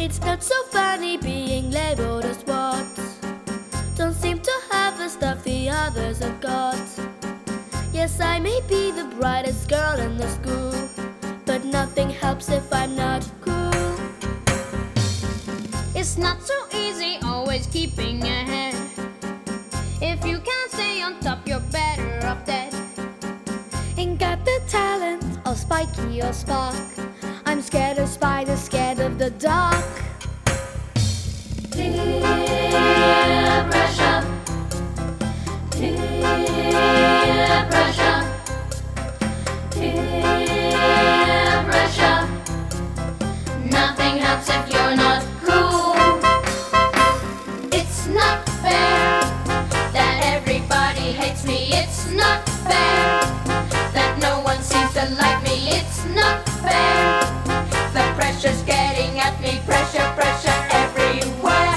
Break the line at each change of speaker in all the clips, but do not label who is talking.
It's not so funny being labeled as what. Don't seem to have the stuff the others have got. Yes, I may be the brightest girl in the school, but nothing helps if I'm not cool.
It's not so easy always keeping ahead. If you can't stay on top, you're better off dead.
Ain't got the talent or Spiky or Spark. I'm scared of spiders, scared of the dark.
Peer pressure. Peer pressure. Peer pressure. Nothing helps if you're not cool. It's not fair that everybody hates me. It's not fair that no one seems to like me. It's not fair. The pressure's getting at me. Pressure, pressure everywhere.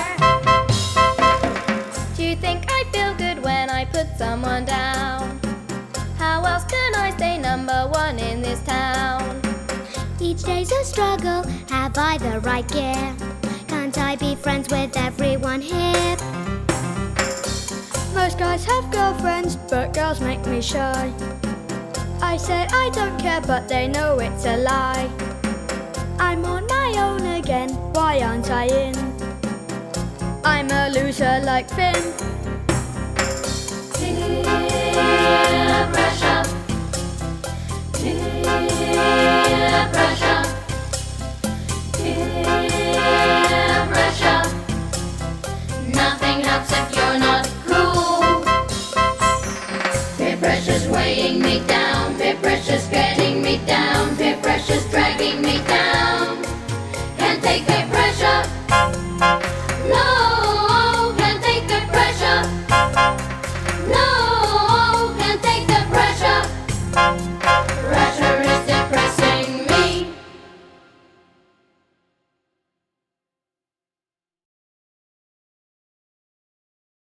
Do you think I feel good when I put someone down? How else can I stay number one in this town? Each day's a struggle, have I the right gear? Can't I be friends with everyone here? Most guys have girlfriends, but girls make me shy. I said I don't care, but they know it's a lie. I'm on my own again, why aren't I in? I'm a loser like Finn.
Peer pressure. Peer pressure. Peer pressure. Nothing helps if you're not cool. Peer pressure's weighing me down. Peer pressure's getting me down. Peer pressure's dragging me down. Can't take peer pressure.